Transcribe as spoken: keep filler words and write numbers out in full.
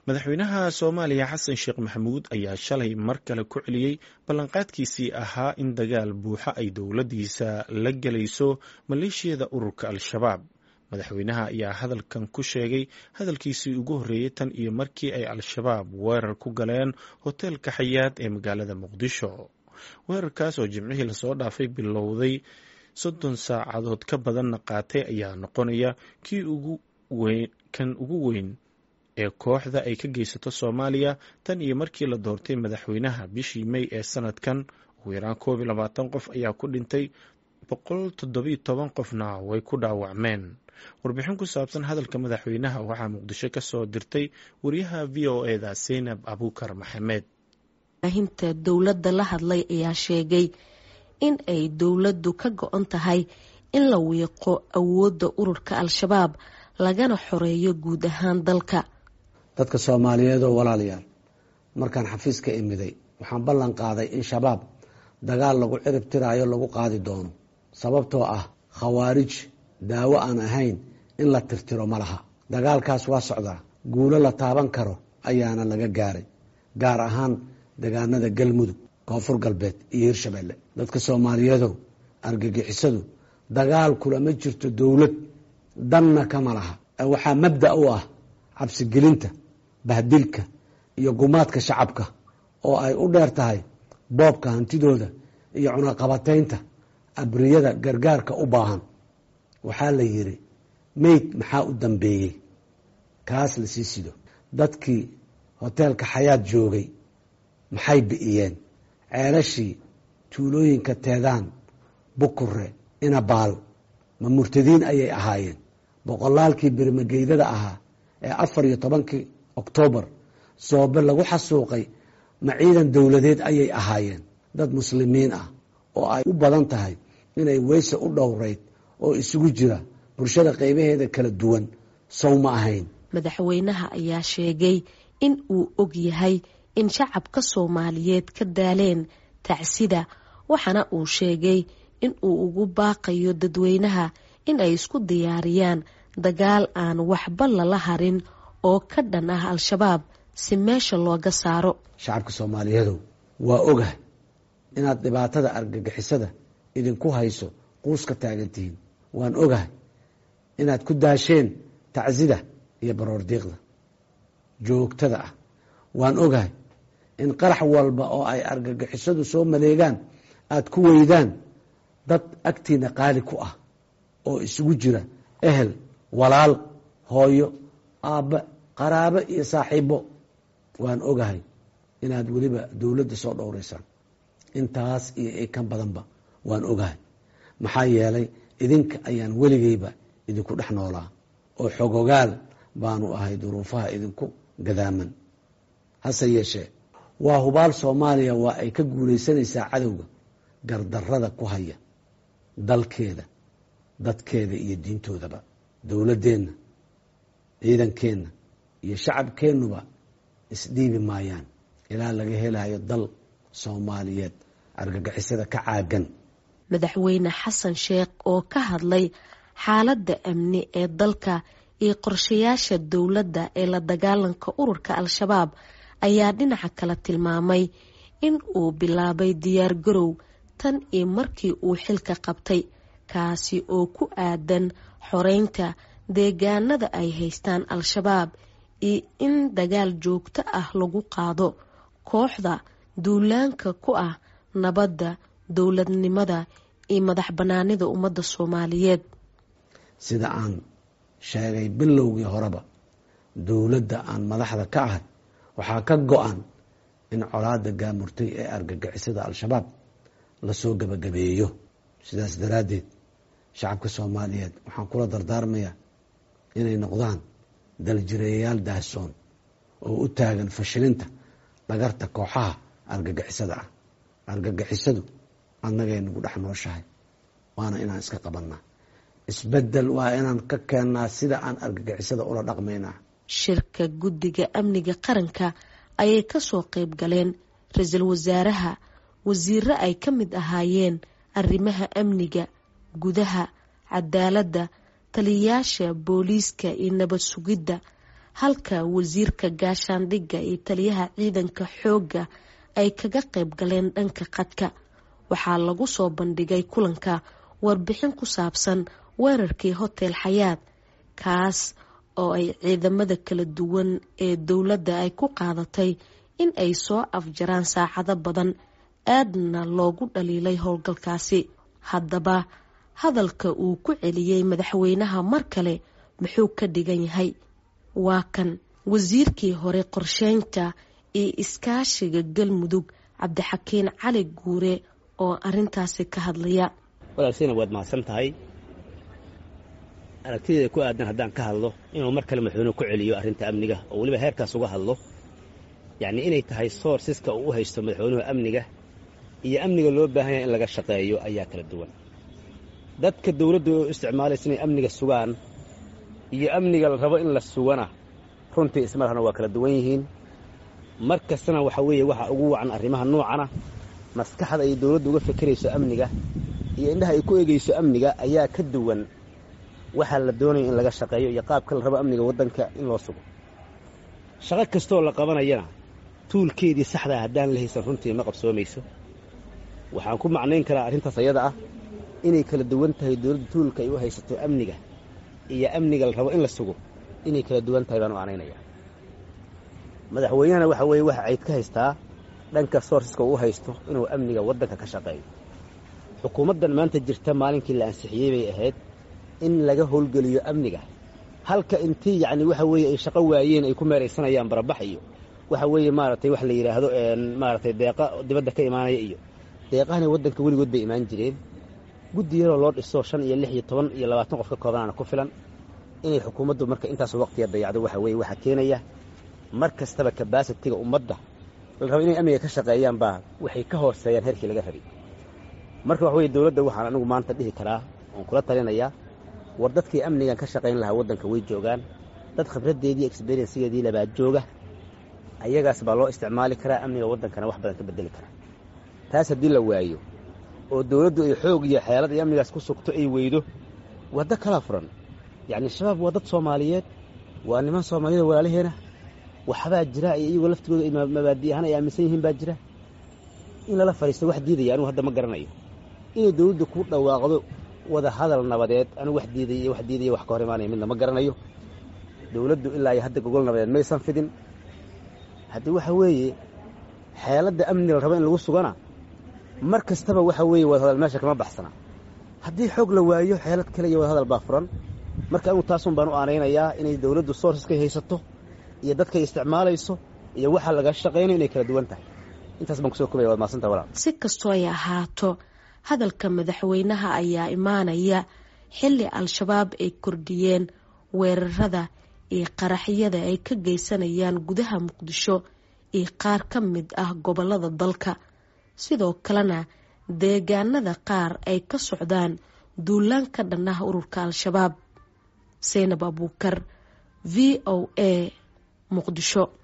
madaxweynaha Soomaaliya Xasan Sheekh Maxamuud ayaa shalay mar kale ku celiyay ballanqaadkiisii ahaa in dagaal buuxa ay dowladiisa la galayso maleeshiyada ururka Al-Shabaab. Madaxweynaha ayaa hadalkan ku sheegay hadalkiisii ugu horreeyay tan iyo markii ay Al-Shabaab weerar ku galeen hoteelka Xayaat ee magaalada Muqdisho. Weerarkaas oo jimcihii lasoo dhaafay bilowday soddon saacadood ka badanna qaatay ayaa noqonaya kii ugu weyn kan ugu weyn ee kooxda ay ka geysato Soomaaliya tan iyo markii la doortay madaxweynaha bishii May ee sanadkan. Ugu yaraan koob iyo labaatan qof ayaa ku dhintay, boqol toddoba iyo toban qofna way ku dhaawacmeen. Warbixin ku saabsan hadalka madaxweynaha waxaa Muqdisho ka soo dirtay wariyaha V O A da Zainab Abuukar Maxamed. Hinta dowladda la hadlay ayaa sheegay in ay dowladdu ka go'an tahay in la wiiqo awoodda ururka Al-Shabaab lagana xoreeyo guud ahaan dalka. dadka Soomaaliyeed oo walaalayaal markaan xafiiska imiday waxaan ballan qaaday in shabaab dagaal lagu cirib tiraayo lagu qaadi doono, sababtoo ah khawaarij daawo aan ahayn in la tirtiro ma laha. dagaalkaas waa socdaa, guulo la taaban karo ayaana laga gaaray, gaar ahaan deegaanada Galmudug, Koonfur Galbeed iyo Hirshabeelle. dadka Soomaaliyeedow, argagixisadu dagaal kulama jirto dowlad, danna kama laha. waxaa mabda u ah cabsigelinta, bahdilka iyo gumaadka shacabka oo ay u dheer tahay boobka hantidooda iyo cunaqabataynta abriyada gargaarka u baahan. waxaa la yiri meyd maxaa u dambeeyey kaas la sii sido. dadkii hoteelka Xayaat joogay maxay bi'iyeen? ceelashii tuulooyinka Teedaan, Bukure, Inabaal ma murtadiin ayay ahaayeen? boqolaalkii birmageydada ahaa ee afar iyo tobankii Oktoobar Soobe lagu xasuuqay ma ciidan dowladeed ayay ahaayeen? dad muslimiin ah oo ay u badan tahay inay weyse u dhowreyd oo isugu jira bulshada qaybaheeda kala duwan sow ma ahayn. madaxweynaha ayaa sheegay in uu og yahay in shacabka Soomaaliyeed ka daaleen tacsida, waxaana uu sheegay in uu ugu baaqayo dadweynaha in ay isku diyaariyaan dagaal aan waxba lala harin oo ka dhan ah Al-Shabaab si meesha looga saaro. shacabka Soomaaliyeedow, waa ogahay inaad dhibaatada argagixisada idinku hayso quuska taagantihiin. waan ogahay inaad ku daasheen tacsida iyo baroordiiqda joogtada ah. waan ogahay in qarax walba oo ay argagixisadu soo maleegaan aad ku weydaan dad agtiina qaali ku ah oo isugu jira ehel, walaal, hooyo, aabbe, qaraabo iyo saaxiibo. waan ogahay inaad weliba dowladda soo dhowraysaan. intaas iyo ay kan badanba waan ogahay, maxaa yeelay idinka ayaan weligeyba idinku dhex noolaa oo xogogaal baanu ahay duruufaha idinku gadaaman. hase yeeshee waa hubaal Soomaaliya waa ay ka guulaysanaysaa cadowga gardarrada ku haya dalkeeda, dadkeeda iyo diintoodaba. dowladdeenna, ciidankeenna iyo shacabkeennuba isdhiibi maayaan ilaa laga helayo dal Soomaaliyeed argagixisada ka caagan. madaxweyne Xasan Sheekh oo ka hadlay xaaladda amni ee dalka iyo qorshayaasha dowladda ee la dagaalanka ururka Al-Shabaab ayaa dhinaca kale tilmaamay in uu bilaabay diyaar garow tan iyo markii uu xilka qabtay, kaasi oo ku aadan xoreynta deegaanada ay haystaan Al-Shabaab iyo in dagaal joogto ah lagu qaado kooxda duulaanka ku ah nabadda, dowladnimada iyo madax banaanida ummadda Soomaaliyeed. sida aan sheegay bilowgii horeba, dowladda aan madaxda ka ahay waxaa ka go-an in colaada gaamurtay ee argagixisada Al-Shabaab lasoo gabagabeeyo. sidaas daraaddeed shacabka Soomaaliyeed waxaan kula dardaarmayaa inay noqdaan daljireeyayaal daahsoon oo u taagan fashilinta dhagarta kooxaha argagixisada ah. argagixisadu annagay nagu dhex nooshahay, waana inaan iska qabannaa. isbeddel waa inaan ka keennaa sida aan argagixisada ula dhaqmaynaa. shirka guddiga amniga qaranka ayay ka soo qayb galeen ra-iisul wasaaraha, wasiirro ay ka mid ahaayeen arrimaha amniga gudaha, cadaaladda, taliyayaasha booliiska iyo nabad sugidda, halka wasiirka gaashaandhigga iyo taliyaha ciidanka xoogga ay kaga qayb galeen dhanka qadka. waxaa lagu soo bandhigay kulanka warbixin ku saabsan weerarkii hotel xayaat, kaas oo ay ciidamada kala duwan ee dowladda ay ku qaadatay in ay soo afjaraan saacado badan, aadna loogu dhaliilay howlgalkaasi. haddaba hadalka uu ku celiyey madaxweynaha mar kale muxuu ka dhigan yahay? waa kan wasiirkii hore qorsheynta iyo iskaashiga galmudug cabdixakiin cali guure oo arintaasi ka hadlaya. walaalsiina waad mahadsan tahay. aragtideeda ku aadan haddaan ka hadlo inuu mar kale madaxweynuhu ku celiyo arrinta amniga oo weliba heerkaas uga hadlo, yacni inay tahay soorsiska uu u haysto madaxweynuhu amniga iyo amniga loo baahan yahay in laga shaqeeyo ayaa kala duwan. dadka dawladdu oo isticmaalaysa inay amniga sugaan iyo amniga la rabo in la sugana runtii ismarahana waa kala duwan yihiin. mar kastana waxa weeye waxa ugu wacan arrimaha noocana maskaxda ay dawladdu uga fekerayso amniga iyo indhaha ay ku eegayso amniga ayaa ka duwan waxaa la doonayo in laga shaqeeyo iyo qaabka la rabo amniga waddanka in loo sugo. shaqo kastoo la qabanayana tuulkeedii saxdaa haddaan la haysan runtii ma qabsoomayso. waxaan ku macnayn karaa arrintaas ayada ah inay kala duwan tahay dawladda tuulka ay u haysato amniga iyo amniga la rabo in la sugo inay kala duwan tahay baan u anaynaya. madaxweynahana waxa weeye waxa cayd ka haystaa dhanka soorsiska uu haysto inuu amniga waddanka ka shaqeeyo. xukuumaddan maanta jirta maalinkii la ansixiyey bay ahayd in laga howlgeliyo amniga, halka intii yacni waxa weeye ay shaqo waayeen ay ku meeraysanayaan barabax iyo waxa weeye maaragtay wax la yidhaahdo maaragtay deeqa dibadda ka imaanaya iyo deeqahana waddanka weligood bay imaan jireen. guddi yaroo loo dhiso shan iyo lix iyo toban iyo labaatan qof ka koobanaana ku filan. inay xukuumaddu marka intaas waqtiga dayacdo waxa weeye waxaa keenaya mar kastaba kabasitiga ummadda la rabo inay amniga ka shaqeeyaan baa waxay ka hooseeyaan heerkii laga rabay. marka waxa weeye dawladda waxaan anigu maanta dhihi karaa oon kula talinayaa war dadkii amnigan ka shaqayn lahaa waddanka way joogaan. dad khibraddeedii experiencegeedii labaa jooga, ayagaas baa loo isticmaali karaa amniga waddankana wax badan ka bedeli karaa. taas haddii la waayo oo dawladdu ay xoog iyo xeelad iyo amnigaas ku sugto ay weydo, waddo kala furan. yacni shabaab waa dad soomaaliyeed, waa niman soomaaliyada walaalaheena, waxbaa jira iyo iyagoo laftigooda mabaadi ahaan ay aaminsan yihiin baa jira. in lala fadhiisto wax diidaya anigu hadda ma garanayo. inay dawladdu ku dhawaaqdo wada hadal nabadeed anigu wax diidaya iyo wax diidaya wax ka hor imaanaya midna ma garanayo. dawladdu ilaa iyo hadda gogol nabadeed maysan fidin. haddii waxa weeye xeeladda amniga la rabo in lagu sugana mar kastaba waxa weeye wada hadal meesha kama baxsana. haddii xoog la waayo xeelad kale iyo wada hadal baa furan. marka anigu taasun baan u aanaynayaa inay dawladdu soorsiskay haysato iyo dadkay isticmaalayso iyo waxa laga shaqaynayo inay kala duwan tahay. intaas baan kusoo kubaya. waad mahadsantaha walaal. si kastoo ay ahaato hadalka madaxweynaha ayaa imaanaya xilli al-shabaab ay kordhiyeen weerarada iyo qaraxyada ay ka geysanayaan gudaha muqdisho iyo qaar ka mid ah gobolada dalka. sidoo kalena deegaanada qaar ay ka socdaan duulaan ka dhan ah ururka al-shabaab. Zaynab Abuukar, V O A, Muqdisho.